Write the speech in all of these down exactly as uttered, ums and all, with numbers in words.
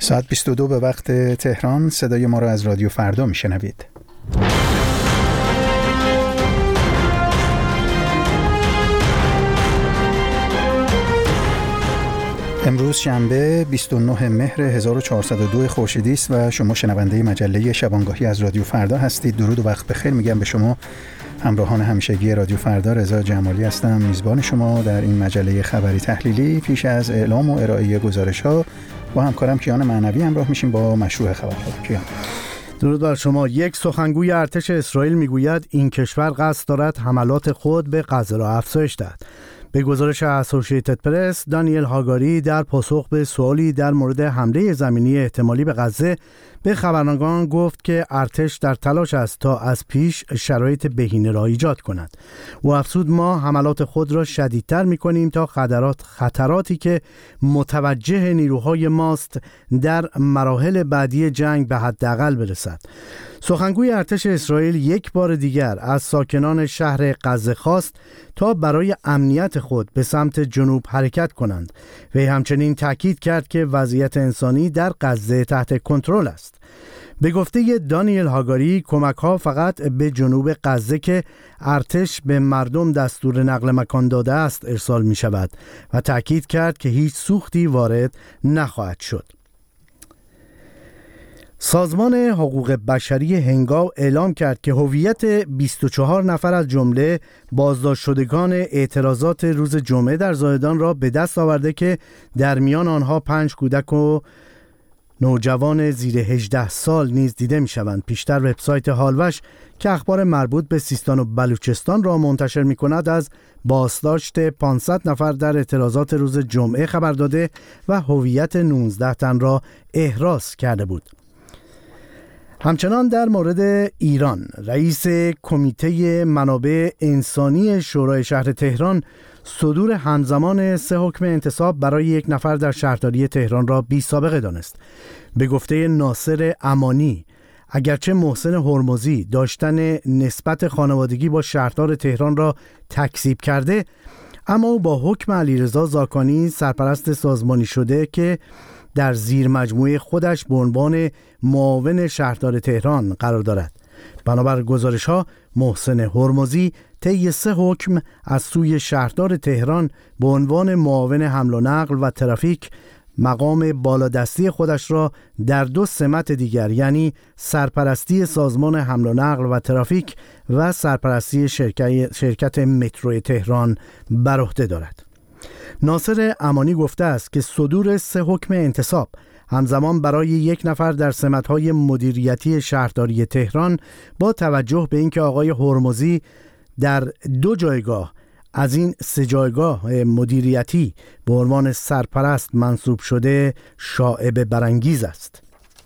ساعت بیست و دو به وقت تهران. صدای ما را از رادیو فردا میشنوید. امروز شنبه بیست و نه مهر هزار و چهارصد و دو خورشیدی است و شما شنونده مجله شبانگاهی از رادیو فردا هستید. درود و وقت بخیر میگم به شما همراهان همیشگی رادیو فردا. رضا جمالی هستم، میزبان شما در این مجله خبری تحلیلی. پیش از اعلام و ارائه گزارش‌ها با همکارم کیان معنوی همراه میشیم با مشروع خبرها. کیان. درود بر شما. یک سخنگوی ارتش اسرائیل میگوید این کشور قصد دارد حملات خود به غزه را افزایش دهد. به گزارش اسوسییتد پرس، دانیل هاگاری در پاسخ به سوالی در مورد حمله زمینی احتمالی به غزه به خبرنگاران گفت که ارتش در تلاش است تا از پیش شرایط بهینه را ایجاد کند. او افزود ما حملات خود را شدیدتر می‌کنیم تا خطرات خطراتی که متوجه نیروهای ماست در مراحل بعدی جنگ به حداقل برسد. سخنگوی ارتش اسرائیل یک بار دیگر از ساکنان شهر غزه خواست تا برای امنیت خود به سمت جنوب حرکت کنند. وی همچنین تاکید کرد که وضعیت انسانی در غزه تحت کنترل است. به گفته دانیل هاگاری، کمک‌ها فقط به جنوب غزه که ارتش به مردم دستور نقل مکان داده است ارسال می شود و تاکید کرد که هیچ سوختی وارد نخواهد شد. سازمان حقوق بشری هنگاو اعلام کرد که هویت بیست و چهار نفر از جمله بازداشت شدگان اعتراضات روز جمعه در زاهدان را به دست آورده که در میان آنها پنج کودک و نوجوان زیر هجده سال نیز دیده می شوند. پیشتر وبسایت هالوش که اخبار مربوط به سیستان و بلوچستان را منتشر می کند از بازداشت پانصد نفر در اعتراضات روز جمعه خبر داده و هویت نوزده تن را احراز کرده بود. همچنان در مورد ایران، رئیس کمیته منابع انسانی شورای شهر تهران صدور همزمان سه حکم انتصاب برای یک نفر در شهرداری تهران را بی سابقه دانست. به گفته ناصر امانی، اگرچه محسن هرمزی داشتن نسبت خانوادگی با شهردار تهران را تکذیب کرده، اما او با حکم علیرضا زاکانی سرپرست سازمانی شده که در زیر مجموعه خودش به عنوان معاون شهردار تهران قرار دارد. بنابر گزارش‌ها، محسن هرمزی طی سه حکم از سوی شهردار تهران به عنوان معاون حمل و نقل و ترافیک مقام بالادستی خودش را در دو سمت دیگر، یعنی سرپرستی سازمان حمل و نقل و ترافیک و سرپرستی شرکت, شرکت مترو تهران بر عهده دارد. ناصر امانی گفته است که صدور سه حکم انتصاب همزمان برای یک نفر در سمت‌های مدیریتی شهرداری تهران با توجه به اینکه آقای هرمزی در دو جایگاه از این سه جایگاه مدیریتی به عنوان سرپرست منصوب شده شایبه برانگیز است.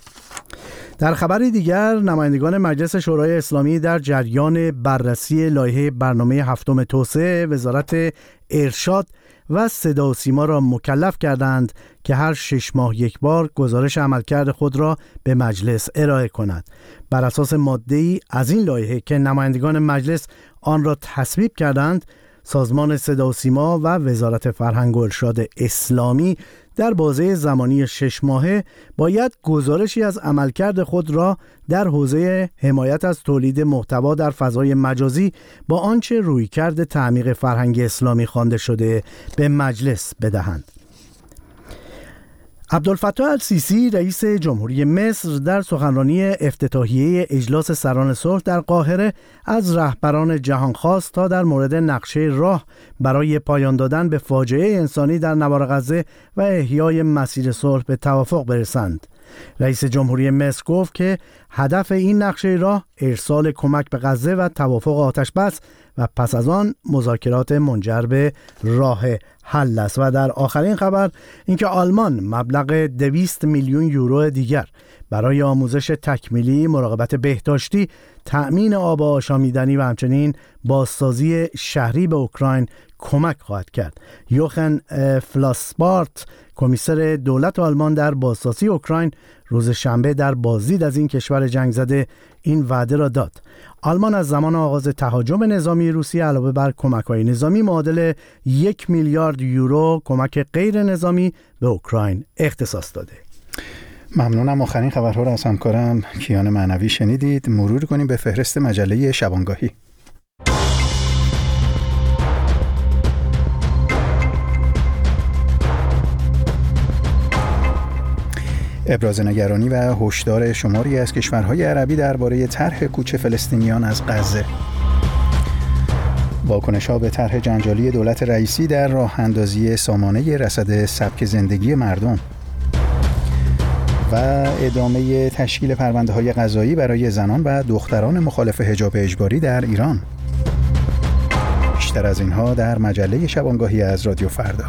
در خبر دیگر، نمایندگان مجلس شورای اسلامی در جریان بررسی لایحه برنامه هفتم توسعه وزارت ارشاد و صدا و سیما را مکلف کردند که هر شش ماه یک بار گزارش عملکرد خود را به مجلس ارائه کند. بر اساس ماده‌ای از این لایحه که نمایندگان مجلس آن را تصویب کردند، سازمان صدا و سیما و وزارت فرهنگ و ارشاد اسلامی در بازه زمانی شش ماهه باید گزارشی از عملکرد خود را در حوزه حمایت از تولید محتوا در فضای مجازی با آنچه رویکرد تعمیق فرهنگ اسلامی خوانده شده به مجلس بدهند. عبدالفتاح السیسی رئیس جمهوری مصر در سخنرانی افتتاحیه اجلاس سران صلح در قاهره از رهبران جهان خواست تا در مورد نقشه راه برای پایان دادن به فاجعه انسانی در نوار غزه و احیای مسیر صلح به توافق برسند. رئیس جمهوری مصر گفت که هدف این نقشه راه ارسال کمک به غزه و توافق آتش بس و پس از آن مذاکرات منجر به راه حل است. و در آخرین خبر اینکه آلمان مبلغ دویست میلیون یورو دیگر برای آموزش تکمیلی، مراقبت بهداشتی، تأمین آب آشامیدنی و همچنین بازسازی شهری به اوکراین کمک خواهد کرد. یوخن فلاسبارت، کمیسر دولت آلمان در بازسازی اوکراین، روز شنبه در بازدید از این کشور جنگ زده این وعده را داد. آلمان از زمان آغاز تهاجم نظامی روسیه علاوه بر کمک‌های نظامی معادل یک میلیارد یورو کمک غیر نظامی به اوکراین اختصاص داده. ممنونم. آخرین خبرها را از همکارم کیان معنوی شنیدید. مرور کنیم به فهرست مجله شبانگاهی. ابراز نگرانی و هشدار شماری از کشورهای عربی درباره طرح کوچ فلسطینیان از غزه. واکنش‌ها به طرح جنجالی دولت رئیسی در راه اندازی سامانه رصد سبک زندگی مردم و ادامه تشکیل پرونده‌های قضایی برای زنان و دختران مخالف حجاب اجباری در ایران. بیشتر از اینها در مجله شبانگاهی از رادیو فردا.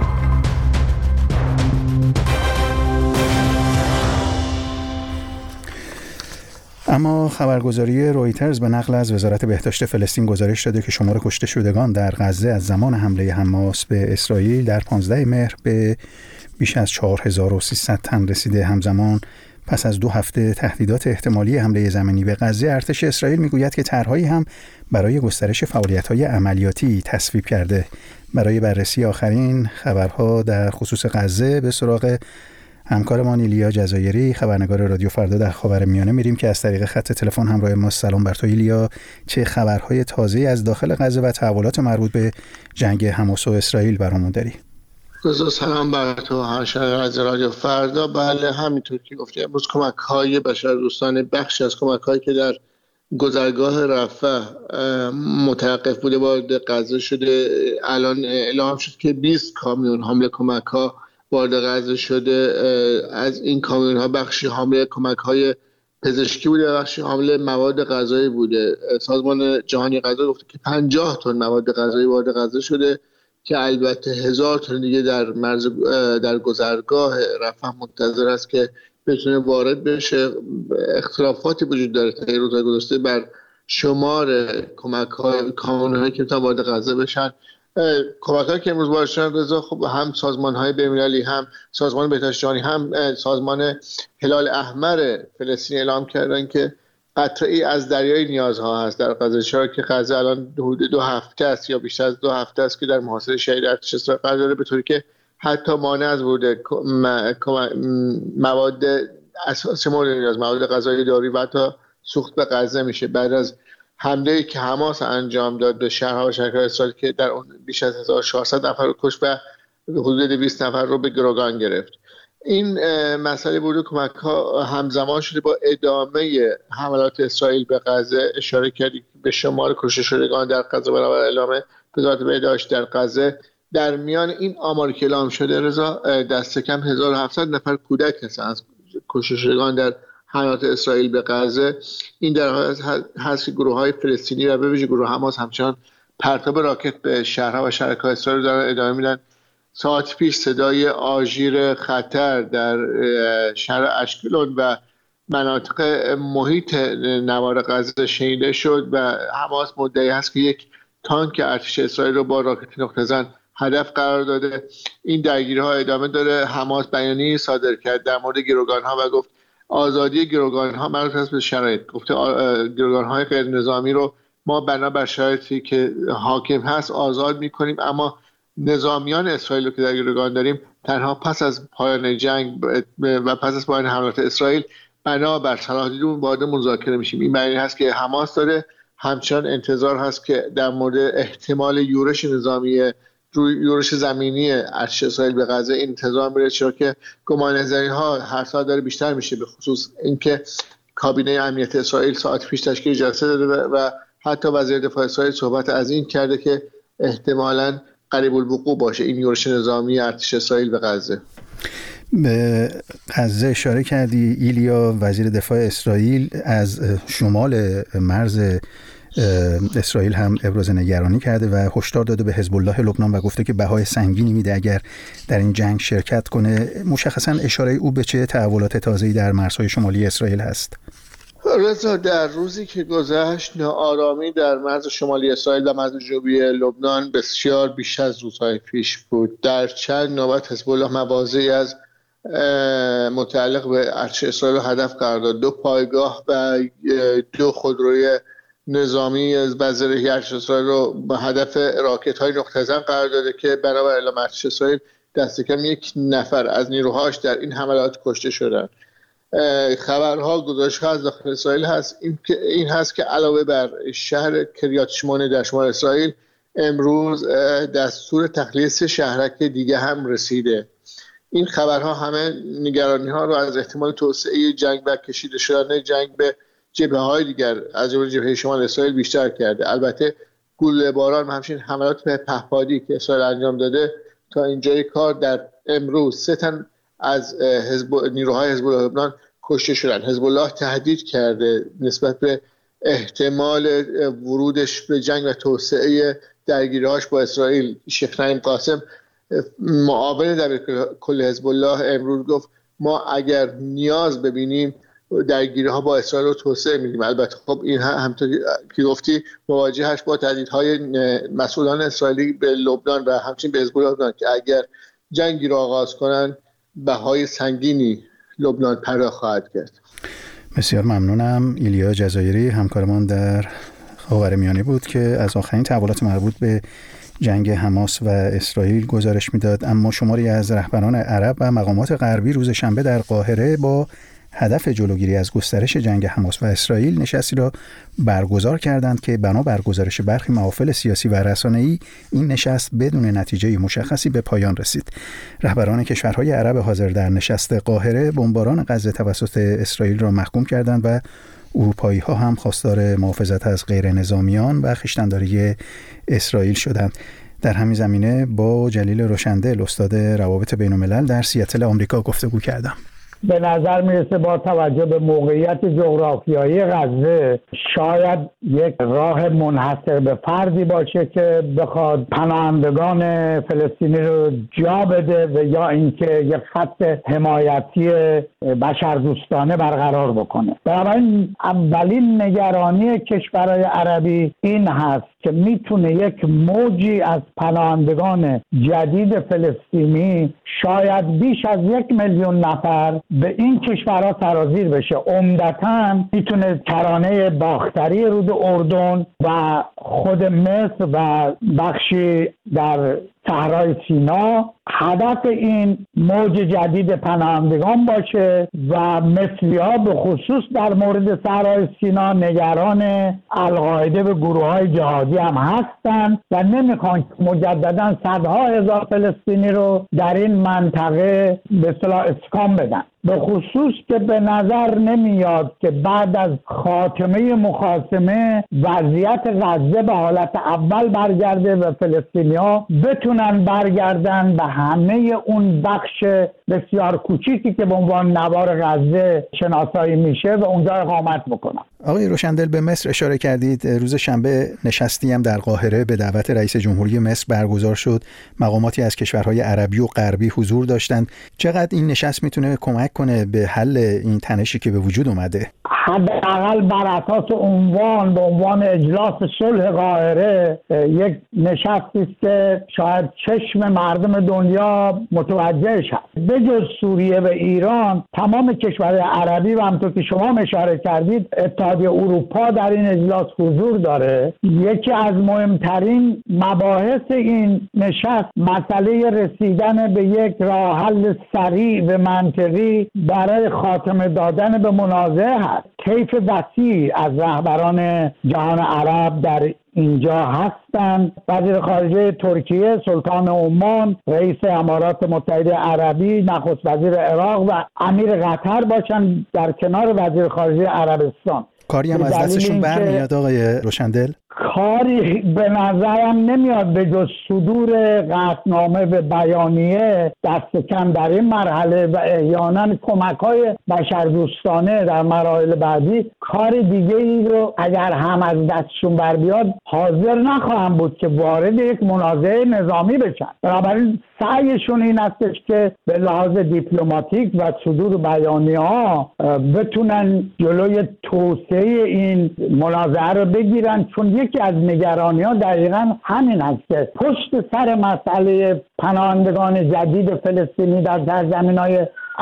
اما خبرگزاری رویترز به نقل از وزارت بهداشت فلسطین گزارش داده که شمار کشته شدگان در غزه از زمان حمله حماس به اسرائیل در پانزده مهر به بیش از چهار هزار و سیصد تن رسیده. همزمان پس از دو هفته تهدیدات احتمالی حمله زمینی به غزه، ارتش اسرائیل میگوید که طرحهایی هم برای گسترش فعالیت‌های عملیاتی تصویب کرده. برای بررسی آخرین خبرها در خصوص غزه به سراغ همکارمان ایلیا جزایری، خبرنگار رادیو فردا در خاورمیانه میریم که از طریق خط تلفن همراه ما. سلام بر تو ایلیا، چه خبرهای تازه‌ای از داخل غزه و تحولات مربوط به جنگ حماس و اسرائیل برامون داری؟ روز سلام بر تو هاشم از رادیو فردا. بله، همینطور که گفتی امروز کمک‌های بشردوستانه، بخشی از کمک‌هایی که در گذرگاه رفح متوقف بوده وارد غزه شده. الان اعلام شد که بیست کامیون حامل کمک‌ها وارد غزه شده. از این کامیون ها بخشی حامل کمک های پزشکی بوده، بخشی حامل مواد غذایی بوده. سازمان جهانی غذا گفته که پنجاه تن مواد غذایی وارد غزه شده که البته هزار تن دیگه در مرز در گذرگاه رفح منتظر است که بتونه وارد بشه. اختلافاتی وجود داره تا این روزهای گذشته بر شمار کمک های کامیون هایی که تا وارد غزه بشن. کمک‌هایی که امروز وارد شدن رضا، خب هم سازمان‌های بین‌المللی، هم سازمان بهداشت جهانی، هم سازمان هلال احمر فلسطین اعلام کردن که قطره‌ای از دریای نیازها هست در غزه، چرا که غزه الان حدود دو هفته است یا بیشتر از دو هفته است که در محاصره شدید ارتش اسرائیل قرار داره، به طوری که حتی مانع از ورود مواد اساسی مورد نیاز، مواد غذایی، دارویی و حتی سوخت به غزه میشه بعد از حمله‌ای که حماس انجام داد به شهرها و شهرهای اسرائیل که در اون بیش از هزار و چهارصد نفر رو کشت و حدود دویست نفر رو به گروگان گرفت. این مسئله ورود کمک‌ها همزمان شده با ادامه حملات اسرائیل به غزه. اشاره کردی به شمار کشته شدگان در غزه برابر اعلام وزارت بهداشت در غزه. در میان این آمار که اعلام شده رضا، دست کم هزار و هفتصد نفر کودک هستند از کشته شدگان در حملات اسرائیل به غزه. این در حالی هست که گروه‌های فلسطینی و به ویژه گروه حماس همچنان پرتاب راکت به شهرها و شهرک‌های اسرائیل دارن ادامه میدن. ساعت پیش صدای آژیر خطر در شهر اشکلون و مناطق محیط نوار غزه شنیده شد و حماس مدعی است که یک تانک ارتش اسرائیل رو با راکت نقطه‌زن هدف قرار داده. این درگیری‌ها ادامه داره. حماس بیانیه‌ای صادر کرد در مورد گروگان‌ها و گفت آزادی گروگان‌ها مربوط است به شرایط. گفته گروگان‌های غیر نظامی رو ما بنابر شرایطی که حاکم هست آزاد می‌کنیم، اما نظامیان اسرائیل رو که در گروگان داریم تنها پس از پایان جنگ و پس از پایان حملات اسرائیل بنابر صلاح دیدون وارد مذاکره میشیم. این معنی هست که حماس داره همچنان انتظار هست که در مورد احتمال یورش نظامی یورش زمینی ارتش اسرائیل به غزه انتظار میره، چرا که گمانه‌زنی‌ها هر ساعت داره بیشتر میشه، به خصوص اینکه کابینه امنیت اسرائیل ساعت پیش تشکیل جلسه داده و حتی وزیر دفاع اسرائیل صحبت از این کرده که احتمالاً قریب الوقوع باشه این یورش نظامی ارتش اسرائیل به غزه. به غزه اشاره کردی ایلیا. وزیر دفاع اسرائیل از شمال مرز اسرائیل هم ابراز نگرانی کرده و هشدار داده به حزب الله لبنان و گفته که بهای سنگینی میده اگر در این جنگ شرکت کنه. مشخصا اشاره او به چه تحولات تازه‌ای در مرزهای شمالی اسرائیل هست؟ رضا، در روزی که گذشت ناآرامی در مرز شمالی اسرائیل و مرز جنوبی لبنان بسیار بیش از روزهای پیش بود. در چند نوبت حزب الله مواضعی از متعلق به ارتش اسرائیل هدف قرار داد. دو پایگاه و دو خودروی نظامی از وزیر ارتش اسرائیل رو به هدف راکت‌های نقطه‌زن قرار داده که بنابر اعلام ارتش اسرائیل دست کم یک نفر از نیروهاش در این حملات کشته شدن. خبرها گزارش‌ها از داخل اسرائیل هست این که این هست که علاوه بر شهر کریات شمونه در شمال اسرائیل امروز دستور تخلیه سه شهرک دیگه هم رسیده. این خبرها همه نگرانی‌ها رو از احتمال توسعه جنگ و کشیده شدن جنگ به جبهه‌های دیگر از جمله جبهه شمال اسرائیل بیشتر کرده. البته گلوله باران و همچنین حملات به پهپادی که اسرائیل انجام داده تا اینجای کار در امروز سه تن از حزب نیروهای حزب الله لبنان کشته شدن. حزب الله تهدید کرده نسبت به احتمال ورودش به جنگ و توسعه درگیری‌هاش با اسرائیل. شیخ نعیم قاسم معاون دبیرکل حزب الله امروز گفت ما اگر نیاز ببینیم درگیری‌ها با اسرائیل رو توسعه میدیم. البته خب این همونطور که گفتی مواجهش با تهدیدهای مسئولان اسرائیلی به لبنان و همچنین به حزب الله لبنان که اگر جنگی را آغاز کنند بهای سنگینی لبنان پرداخت خواهد کرد. بسیار ممنونم. ایلیا جزایری همکارمان در خاورمیانه بود که از آخرین تحولات مربوط به جنگ حماس و اسرائیل گزارش میداد. اما شماری از رهبران عرب و مقامات غربی روز شنبه در قاهره با هدف جلوگیری از گسترش جنگ حماس و اسرائیل نشستی را برگزار کردند که بنابر گزارش برخی محافل سیاسی و رسانه‌ای این نشست بدون نتیجه مشخصی به پایان رسید. رهبران کشورهای عرب حاضر در نشست قاهره بمباران غزه توسط اسرائیل را محکوم کردند و اروپایی ها هم خواستار محافظت از غیر نظامیان و خویشتن‌داری اسرائیل شدند. در همین زمینه با جلیل روشندل استاد روابط بین الملل در سیاتل آمریکا گفتگو کردم. به نظر میرسه با توجه به موقعیت جغرافیایی غزه شاید یک راه منحصر به فردی باشه که بخواد پناهندگان فلسطینی رو جا بده و یا اینکه یک خط حمایتی بشردوستانه برقرار بکنه. بنابراین اولین نگرانی کشورهای عربی این هست که میتونه یک موجی از پناهندگان جدید فلسطینی شاید بیش از یک میلیون نفر به این کشورها سرازیر بشه. عمدتاً میتونه کرانه باختری رود اردن و خود مصر و بخشی در صحرای سینا هدف این موج جدید پناهندگان باشه و مصری‌ها به خصوص در مورد صحرای سینا نگران القاعده و گروه‌های جهادی هم هستند و نمیخوان مجدداً صدها هزار فلسطینی رو در این منطقه به اصطلاح اسکان بدن. به خصوص که به نظر نمیاد که بعد از خاتمه مخاصمه وضعیت غزه به حالت اول برگرده و فلسطینی‌ها بتونن برگردن به همه اون بخش بسیار کوچیکی که به عنوان نوار غزه شناسایی میشه و اونجا اقامت بکنن. آقای روشندل به مصر اشاره کردید. روز شنبه نشستی هم در قاهره به دعوت رئیس جمهوری مصر برگزار شد. مقاماتی از کشورهای عربی و غربی حضور داشتند. چقدر این نشست میتونه کمک کنه به حل این تنشی که به وجود اومده؟ حداقل بر اساس عنوان به عنوان اجلاس صلح قاهره یک نشستی است که شاید چشم مردم دنیا متوجهش هست. به جز سوریه و ایران تمام کشورهای عربی و همونطور که شما اشاره کردید اتحادیه اروپا در این اجلاس حضور داره. یکی از مهمترین مباحث این نشست مسئله رسیدن به یک راه حل سریع و منطقی برای خاتمه دادن به منازعه هست. طیف وسیع از رهبران جهان عرب در اینجا هستند. وزیر خارجه ترکیه، سلطان عمان، رئیس امارات متحده عربی، نخست وزیر عراق و امیر قطر باشن در کنار وزیر خارجه عربستان. کاری هم از دستشون برمیاد آقای روشندل؟ کاری به نظرم نمیاد به جز صدور قطعنامه و بیانیه دست کم در این مرحله و احیانا کمک‌های بشردوستانه در مراحل بعدی. کار دیگه ای رو اگر هم از دستشون بر بیاد حاضر نخواهم بود که وارد یک منازعه نظامی بشن. بنابراین سعیشون این استش که به لحاظ دیپلماتیک و صدور بیانیه‌ها بتونن جلوی توسعه این منازعه رو بگیرن، چون یکی از نگرانی‌ها دقیقاً همین است که پشت سر مسئله پناهندگان جدید فلسطینی در سرزمین‌های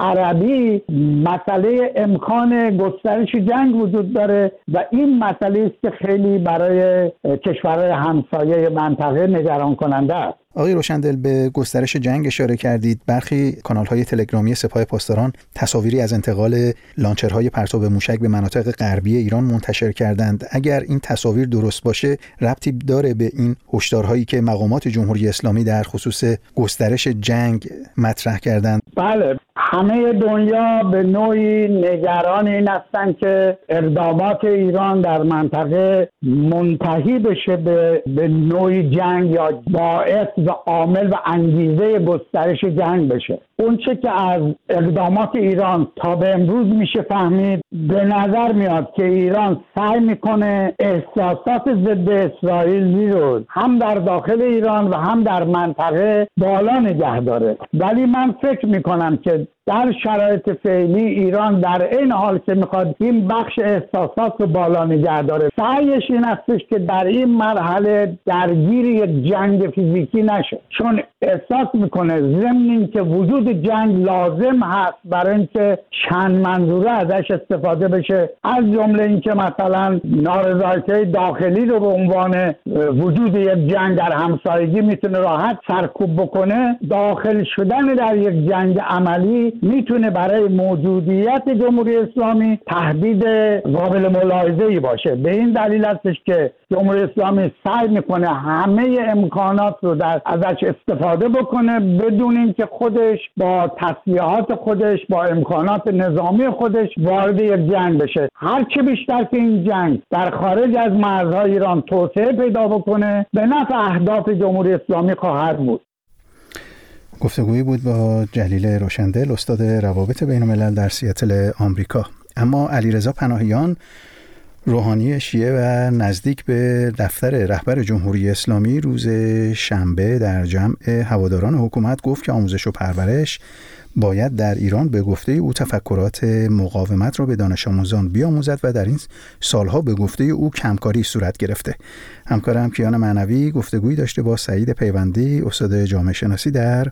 عربی مسئله امکان گسترش جنگ وجود داره و این مسئله است که خیلی برای کشورهای همسایه منطقه نگران کننده است. آقای روشندل به گسترش جنگ اشاره کردید. برخی کانال‌های تلگرامی سپاه پاسداران تصاویری از انتقال لانچرهای پرتاب موشک به مناطق غربی ایران منتشر کردند. اگر این تصاویر درست باشه، ربطی داره به این هشدارهایی که مقامات جمهوری اسلامی در خصوص گسترش جنگ مطرح کردند؟ بله، همه دنیا به نوعی نگران این هستند که اقدامات ایران در منطقه منتهی بشه به به نوعی جنگ یا باعث و عامل و انگیزه گسترش جنگ بشه. اون چه که از اقدامات ایران تا به امروز میشه فهمید، به نظر میاد که ایران سعی میکنه احساسات ضد اسرائیلی رو هم در داخل ایران و هم در منطقه بالا نگه داره. ولی من فکر میکنم که در شرایط فعلی ایران در این حال که میخواد این بخش احساسات رو بالا نگه داره، سعیش این هستش که در این مرحله درگیر یک جنگ فیزیکی نشه، چون احساس میکنه ضمن این که وجود جنگ لازم هست برای اینکه چند منظوره ازش استفاده بشه، از جمله اینکه مثلا نارضایتی داخلی رو به عنوان وجود یک جنگ در همسایگی میتونه راحت سرکوب بکنه. داخل شدن در یک جنگ عملی میتونه برای موجودیت جمهوری اسلامی تهدید قابل ملاحظه‌ای باشه. به این دلیل هستش که جمهوری اسلامی سعی میکنه همه امکانات رو در ازش استفاده بکنه بدون اینکه خودش با تسلیحات خودش با امکانات نظامی خودش وارد یک جنگ بشه. هر چه بیشتر که این جنگ در خارج از مرزهای ایران توسعه پیدا بکنه، به نفع اهداف جمهوری اسلامی خواهد بود. گفتگویی بود با جلیل روشندل، استاد روابط بین الملل در سیاتل آمریکا. اما علیرضا پناهیان، روحانی شیعه و نزدیک به دفتر رهبر جمهوری اسلامی، روز شنبه در جمع هواداران حکومت گفت که آموزش و پرورش باید در ایران به گفته او تفکرات مقاومت را به دانش آموزان بیاموزد و در این سالها به گفته او کمکاری صورت گرفته. همکارم کیان معنوی گفتگویی داشته با سعید پیوندی، استاد جامعه شناسی در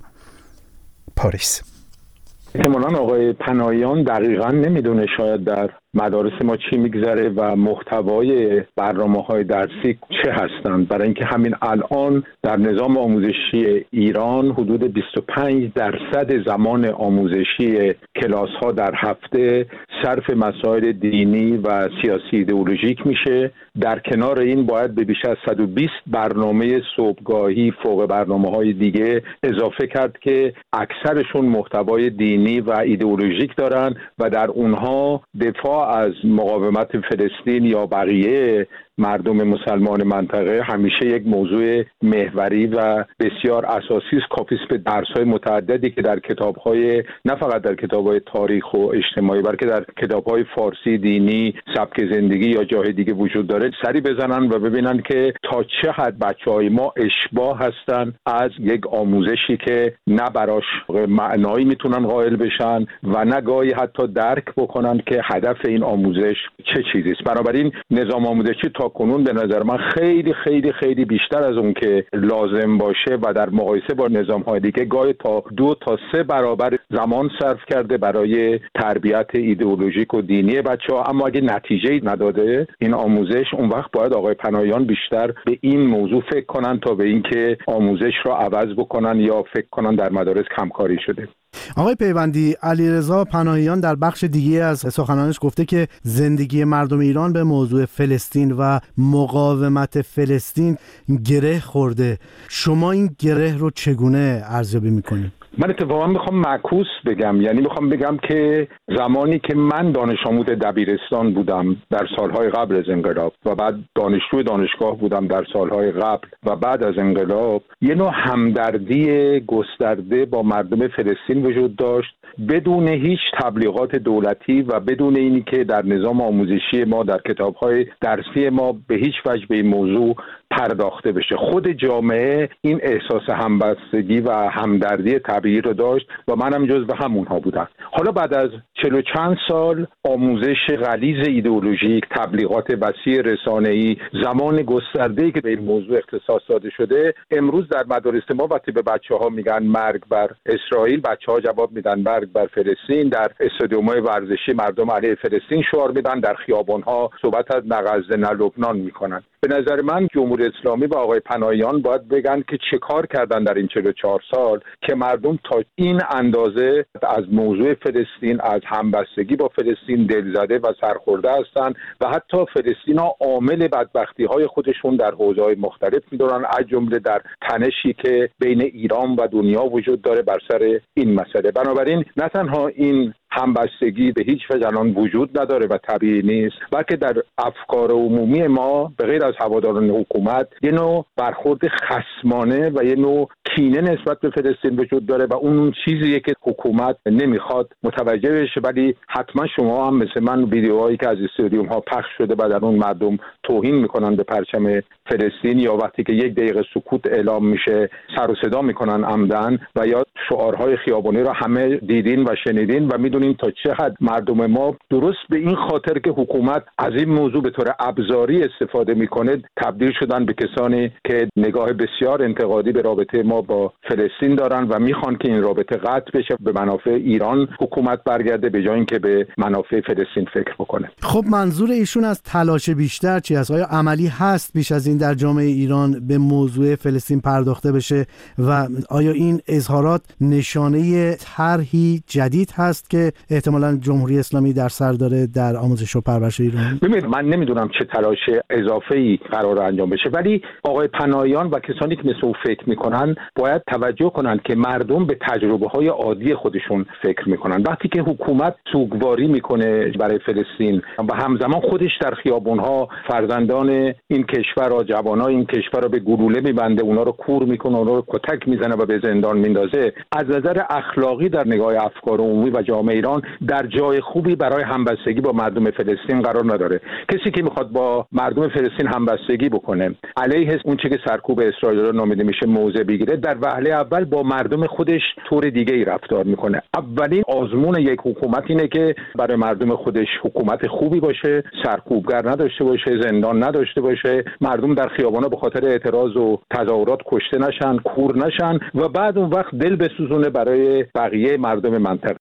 پاریس. احتمالاً آقای پناهیان دقیقاً نمیدونه شاید در مدارس ما چی میگذره و محتوای برنامه‌های درسی چه هستند، برای اینکه همین الان در نظام آموزشی ایران حدود بیست و پنج درصد زمان آموزشی کلاس‌ها در هفته صرف مسائل دینی و سیاسی ایدئولوژیک میشه. در کنار این باید به بیش از صد و بیست برنامه صبحگاهی فوق برنامه‌های دیگه اضافه کرد که اکثرشون محتوای دینی و ایدئولوژیک دارن و در اونها دفاع از مقاومت فلسطین یا بقیه مردم مسلمان منطقه همیشه یک موضوع محوری و بسیار اساسی است. کافی است به درس‌های متعددی که در کتاب‌های، نه فقط در کتاب‌های تاریخ و اجتماعی، بلکه در کتاب‌های فارسی دینی، سبک زندگی یا جای دیگه وجود داره، سری بزنن و ببینن که تا چه حد بچه‌های ما اشباح هستن از یک آموزشی که نه براش معنایی میتونن قائل بشن و نه گاهی حتی درک بکنن که هدف این آموزش چه چیزی است. بنابراین نظام آموزشی تا کنون به نظر من خیلی خیلی خیلی بیشتر از اون که لازم باشه و در مقایسه با نظام‌های دیگه گاهی تا دو تا سه برابر زمان صرف کرده برای تربیت ایدئولوژیک و دینی بچه‌ها. اما اگه نتیجه‌ای نداده این آموزش، اون وقت باید آقای پناهیان بیشتر به این موضوع فکر کنن تا به اینکه آموزش رو عوض بکنن یا فکر کنن در مدارس کمکاری شده. آقای پیوندی، علیرضا پناهیان در بخش دیگه از سخنانش گفته که زندگی مردم ایران به موضوع فلسطین و مقاومت فلسطین گره خورده. شما این گره رو چگونه ارزیابی میکنید؟ من اتفاقا میخوام معکوس بگم، یعنی میخوام بگم که زمانی که من دانش آموز دبیرستان بودم در سالهای قبل از انقلاب و بعد دانشجو دانشگاه بودم در سالهای قبل و بعد از انقلاب، یه نوع همدردی گسترده با مردم فلسطین وجود داشت بدون هیچ تبلیغات دولتی و بدون اینی که در نظام آموزشی ما در کتاب‌های درسی ما به هیچ وجه به این موضوع پرداخته بشه. خود جامعه این احساس همبستگی و همدردی طبیعی رو داشت و منم جزو همونها بودم. حالا بعد از چهل و چند سال آموزش غلیظ ایدئولوژیک، تبلیغات وسیع رسانه‌ای، زمان گسترده‌ای که به این موضوع اختصاص داده شده، امروز در مدارس ما وقتی به بچه‌ها میگن مرگ بر اسرائیل، بچه‌ها جواب میدن مرگ بر فلسطین. در استادیوم‌های ورزشی مردم علیه فلسطین شعار میدن، در خیابان‌ها صحبت از نه غزه نه لبنان میکنن. به نظر من جمهوری اسلامی و آقای پناهیان باید بگن که چه کار کردن در این چهل و چهار سال که مردم تا این اندازه از موضوع فلسطین، از همبستگی با فلسطین دلزده و سرخورده هستند و حتی فلسطین‌ها عامل بدبختی‌های خودشون در حوزه‌های مختلف می‌دونن، از جمله در تنشی که بین ایران و دنیا وجود داره بر سر این مسئله. بنابراین نه تنها این همبستگی به هیچ وجه الان وجود نداره و طبیعی نیست، بلکه در افکار عمومی ما به غیر از هواداران حکومت یه نوع برخورد خصمانه و یه نوع کینه نسبت به فلسطین وجود داره و اون چیزیه که حکومت نمیخواد متوجه بشه. ولی حتما شما هم مثل من ویدیوهایی که از استادیوم ها پخش شده و در اون مردم توهین میکنن به پرچم فلسطین، یا وقتی که یک دقیقه سکوت اعلام میشه سر و صدا میکنن عمدن، و یا شعارهای خیابانی رو همه دیدین و شنیدین و میدونین تا چه حد مردم ما درست به این خاطر که حکومت از این موضوع به طور ابزاری استفاده میکنه تبدیل شدن به کسانی که نگاه بسیار انتقادی به رابطه ما با فلسطین دارن و میخوان که این رابطه قطع بشه، به منافع ایران حکومت برگرده به جای اینکه به منافع فلسطین فکر بکنه. خب منظور ایشون از تلاش بیشتر چی است؟ آیا عملی هست بیش از این در جامعه ایران به موضوع فلسطین پرداخته بشه و آیا این اظهارات نشانه طرحی جدید هست که احتمالاً جمهوری اسلامی در سر داره در آموزش و پرورش ایران؟ ببینید من نمیدونم چه تلاش اضافه‌ای قرار انجام بشه، ولی آقای پناهیان و کسانی که مثل او فکر میکنن باید توجه کنن که مردم به تجربه‌های عادی خودشون فکر میکنن. وقتی که حکومت سوگواری میکنه برای فلسطین و همزمان خودش در خیابون‌ها فرزندان این کشور و جوانای این کشور رو به گلوله میبنده، اونا رو کور میکنه، اونا رو کتک میزنه و به زندان میندازه، از نظر اخلاقی در نگاه افکار عمومی و جامعه ایران در جای خوبی برای همبستگی با مردم فلسطین قرار نداره. کسی که میخواد با مردم فلسطین همبستگی بکنه، علیه اون چیزی که سرکوب اسرائیل رو نامیده میشه موضع بگیره، در وهله اول با مردم خودش طور دیگه ای رفتار میکنه. اولین آزمون یک حکومت اینه که برای مردم خودش حکومت خوبی باشه، سرکوبگر نداشته باشه، زندان نداشته باشه، مردم در خیابانا به خاطر اعتراض و تظاهرات کشته نشن، کور نشن و بعد اون وقت دل بسوزونه برای بقیه مردم منطقه.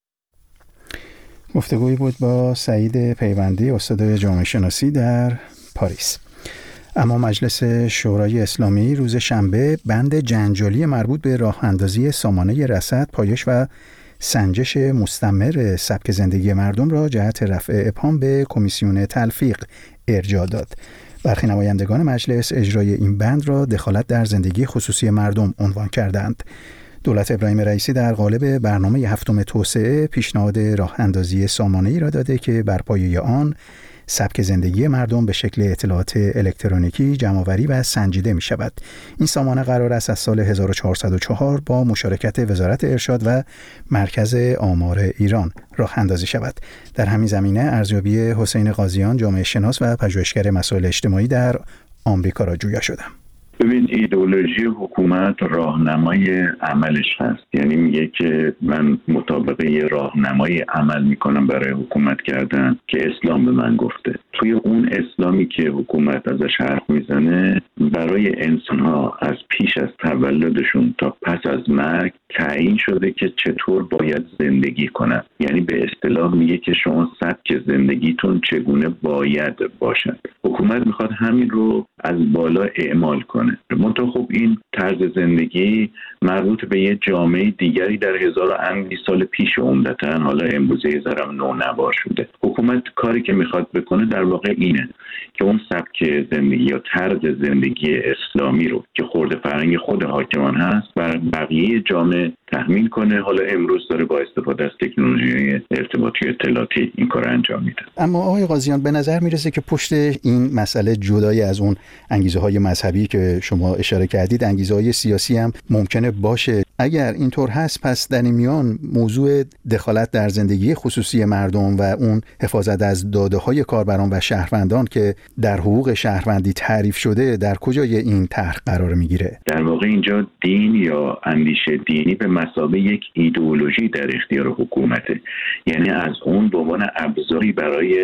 گفتگویی بود با سعید پیوندی، استاد جامعه شناسی در پاریس. اما مجلس شورای اسلامی روز شنبه بند جنجالی مربوط به راه اندازی سامانه رصد، پایش و سنجش مستمر سبک زندگی مردم را جهت رفع ابهام به کمیسیون تلفیق ارجاع داد. برخی نمایندگان مجلس اجرای این بند را دخالت در زندگی خصوصی مردم عنوان کردند. دولت ابراهیم رئیسی در قالب برنامه هفتم توسعه پیشنهاد راه اندازی سامانه‌ای را داده که بر پایه آن سبک زندگی مردم به شکل اطلاعات الکترونیکی جمع‌آوری و سنجیده می شود. این سامانه قرار است از سال هزار و چهارصد و چهار با مشارکت وزارت ارشاد و مرکز آمار ایران راه اندازی شود. در همین زمینه ارزیابی حسین قاضیان، جامعه شناس و پژوهشگر مسائل اجتماعی در آمریکا را جویا شدم. ببین ایدئولوژی حکومت راهنمای عملش هست، یعنی میگه که من مطابق یه راهنمای عمل میکنم برای حکومت کردن که اسلام به من گفته. توی اون اسلامی که حکومت ازش حرف میزنه برای انسانها از پیش از تولدشون تا پس از مرگ تعیین شده که چطور باید زندگی کنن. یعنی به اصطلاح میگه که شما سبک زندگیتون چگونه باید باشد. حکومت میخواد همین رو از بالا اعمال کنه. منتها خب این طرز زندگی مربوط به یه جامعه دیگری در هزار و اندی سال پیش عمدتاً، حالا امروزه یه ذره نونوار شده. حکومت کاری که میخواد بکنه در واقع اینه که اون سبک زندگی یا طرز زندگی اسلامی رو که خورده فرهنگ خود حاکمان هست بر بقیه جامعه تحمیل کنه. حالا امروز داره با استفاده از تکنولوژی ارتباطی اطلاعاتی این کار انجام میده. اما آقای قاضیان به نظر میرسه که پشت این مسئله جدای از اون انگیزه های مذهبی که شما اشاره کردید، انگیزه های سیاسی هم ممکنه باشه. اگر اینطور هست پس در این میان موضوع دخالت در زندگی خصوصی مردم و اون حفاظت از داده های کاربران و شهروندان که در حقوق شهروندی تعریف شده در کجای این طرح قرار میگیره؟ در واقع اینجا دین یا اندیشه دینی به مثابه یک ایدئولوژی در اختیار حکومته، یعنی از اون به عنوان ابزاری برای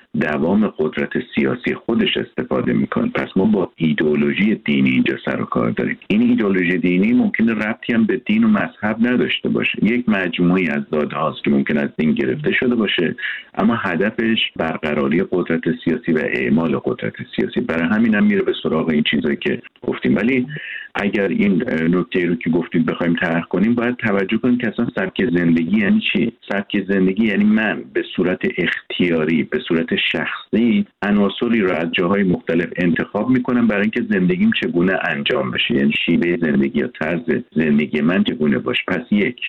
دوام قدرت سیاسی خودش استفاده میکنه. پس ما با ایدئولوژی دینی اینجا سر و کار داریم. این ایدئولوژی دینی ممکنه ربطی هم به دین و مذهب نداشته باشه، یک مجموعی از داده هاست که ممکن از دین گرفته شده باشه، اما هدفش برقراری قدرت سیاسی و اعمال قدرت سیاسی. برای همین هم میره به سراغ این چیزایی که گفتیم. ولی اگر این نکته رو که گفتید بخوایم طرح کنیم، باید توجه کنیم که اصلا سبک زندگی یعنی چی؟ سبک زندگی یعنی من به صورت اختیاری، به صورت شخصی عناصری رو از جاهای مختلف انتخاب میکنم برای اینکه زندگیم چگونه انجام بشه، یعنی شیوه زندگی یا طرز زندگی من چگونه باشه. پس یک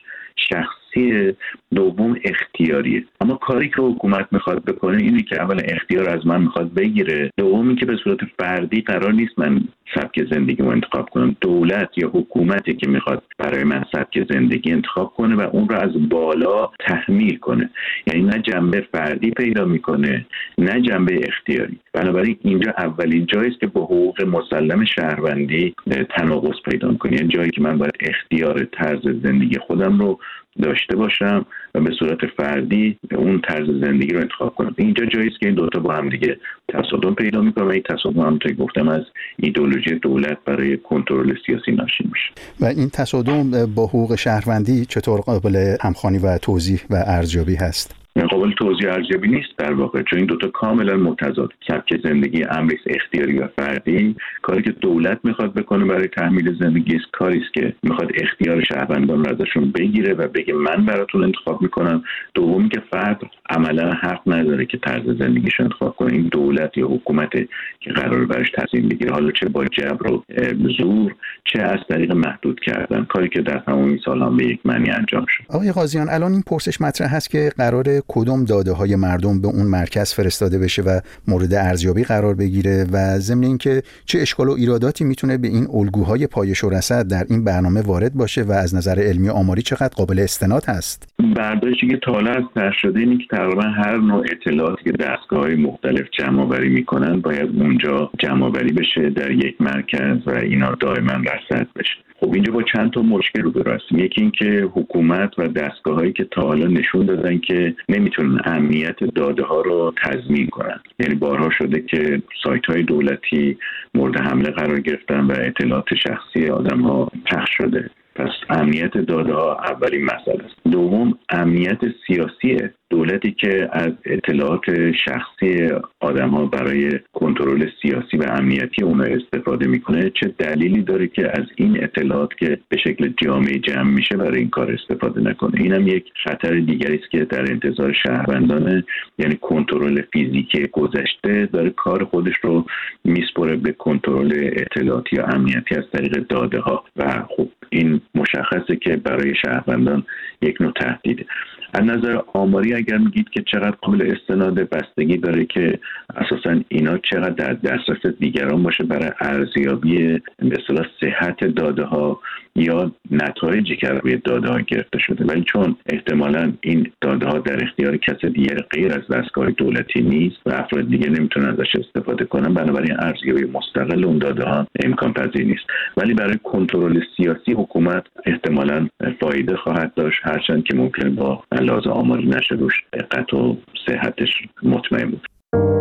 شخصی، دوم اختیاریه. اما کاری که حکومت میخواد بکنه اینه که اول اختیار از من میخواد بگیره، دومی که به صورت فردی قرار نیست من سبک زندگی رو انتخاب کنم. دولت یا حکومتی که میخواد برای من سبک زندگی انتخاب کنه و اون رو از بالا تحمیل کنه، یعنی نه جنبه فردی پیدا میکنه نه جنبه اختیاری. بنابراین اینجا اولین جایی است که با حقوق مسلم شهروندی تناقض پیدا میکنه، یعنی جایی که من باید اختیار طرز زندگی خودم رو داشته باشم و به صورت فردی اون طرز زندگی رو انتخاب کنم. اینجا جایی است که این دوتا با هم دیگه تصادم پیدا میکنه و این تصادم هم تا گفتم از ایدئولوژی دولت برای کنترل سیاسی ناشی میشه. و این تصادم با حقوق شهروندی چطور قابل همخوانی و توضیح و ارزیابی هست؟ قابل توضیح ارزیابی نیست در واقع، چون این دوتا کاملا متضاد. سبک زندگی امری اختیاری و فردی، کاری که دولت میخواد بکنه برای تحمیل زندگی است کاری است که میخواد اختیار شهروندان رو ازشون بگیره و بگه من براتون انتخاب میکنم. دومی که فرد عملا حق نداره که طرز زندگیش انتخاب کنه، این دولت یا حکومت که قراره براش تصمیم بگیره، حالا چه با جبر و زور چه از طریق محدود کردن، کاری که در تمام این سال‌ها به یک معنی انجام شد. آقای قاضیان، الان این پرسش مطرح هست که قرار کدوم داده های مردم به اون مرکز فرستاده بشه و مورد ارزیابی قرار بگیره و ضمن اینکه چه اشکال و ایراداتی میتونه به این الگوهای پایش و رصد در این برنامه وارد باشه و از نظر علمی و آماری چقدر قابل استناد هست. برداشتی که تا حالا از طرح شده اینه که تقریبا هر نوع اطلاعاتی که دستگاه‌های مختلف جمع‌آوری میکنن باید اونجا جمع‌آوری بشه در یک مرکز و اینا دائما رصد بشه. خب اینجا با چند تا مشکل روبرو هستیم. یکی این که حکومت و دستگاه‌هایی که تا حالا نشون دادن که نمیتونن امنیت داده ها رو تضمین کنن، یعنی بارها شده که سایت‌های دولتی مورد حمله قرار گرفتن و اطلاعات شخصی آدم‌ها پخش شده. پس امنیت داده ها اولین مسئله است. دوم امنیت سیاسی دولتی که از اطلاعات شخصی آدم ها برای کنترل سیاسی و امنیتی اونها استفاده میکنه، چه دلیلی داره که از این اطلاعات که به شکل جامعه جمع میشه برای این کار استفاده نکنه. اینم یک خطر دیگری است که در انتظار شهروندان، یعنی کنترل فیزیکی گذشته داره کار خودش رو میسپره به کنترل اطلاعاتی یا امنیتی از طریق داده ها و خب این مشخصه که برای شهروندان یک نوع تهدیده. از نظر آماری اگر میگید که چقدر قابل استناد، بستگی داره که اساساً اینا چقدر در دسترس دیگران باشه برای ارزیابی به اصطلاح صحت داده ها یا نتایجی که روی داده ها گرفته شده. ولی چون احتمالاً این داده ها در اختیار کس دیگر غیر از دستگاه دولتی نیست و افراد دیگه نمیتونن ازش استفاده کنن، بنابراین ارزیابی مستقل اون داده ها امکان پذیر نیست. ولی برای کنترل سیاسی حکومت احتمالاً فایده خواهد داشت، هرچند که ممکن با لحاظ آماری نشه روش دقت و صحتش مطمئن بود.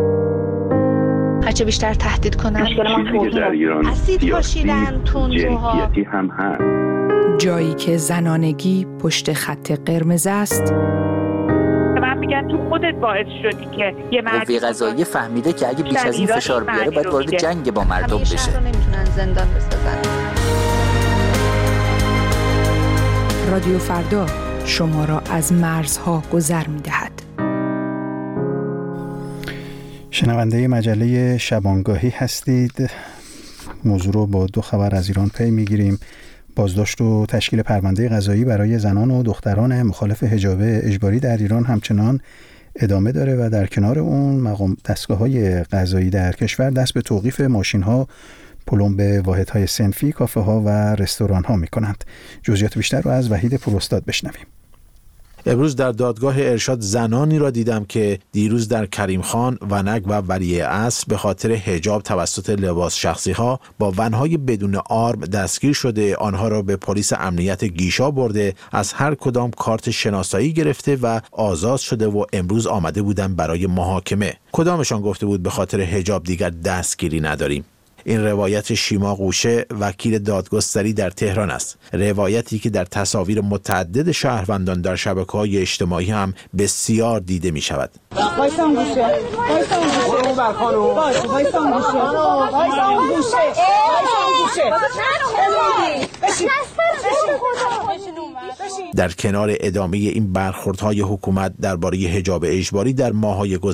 هرچه بیشتر تهدید کنن چیزی که در ایران اسید پاشیدن، تندروها، جنسیتی هم هست. جایی که زنانگی پشت خط قرمز است. من میگن تو خودت باعث شدی که یه مرد قوه قضاییه فهمیده که اگه بیش از این فشار بیاره باید وارد جنگ با مردم بشه. شهر رو نمیتونن زندان بسازن. رادیو فردا شما را از مرزها گذر می‌دهد. شنونده مجله شبانگاهی هستید. موضوع رو با دو خبر از ایران پی میگیریم. بازداشت و تشکیل پرونده قضایی برای زنان و دختران مخالف حجاب اجباری در ایران همچنان ادامه داره و در کنار اون مقام دستگاه‌های قضایی در کشور دست به توقیف ماشین‌ها، پلمب واحدهای صنفی، کافه ها و رستوران ها می کنند. جزئیات بیشتر رو از وحید پوراستاد بشنویم. امروز در دادگاه ارشاد زنانی را دیدم که دیروز در کریم خان، ونک و ولیعصر به خاطر حجاب توسط لباس شخصی ها با ونهای بدون آرم دستگیر شده، آنها را به پلیس امنیت گیشا برده، از هر کدام کارت شناسایی گرفته و آزاد شده و امروز آمده بودن برای محاکمه. کدامشان گفته بود به خاطر حجاب دیگر دستگیری نداریم؟ این روایت شیما قوشه، وکیل دادگستری در تهران است. روایتی که در تصاویر متعدد شهروندان در شبکه‌های اجتماعی هم بسیار دیده می شود. وایسان گوشه وایسان گوشه اون بر خانم وایسان گوشه وایسان گوشه وایسان گوشه در کنار ادامه این برخوردهای حکومت درباره حجاب اجباری در ماه‌های گذشته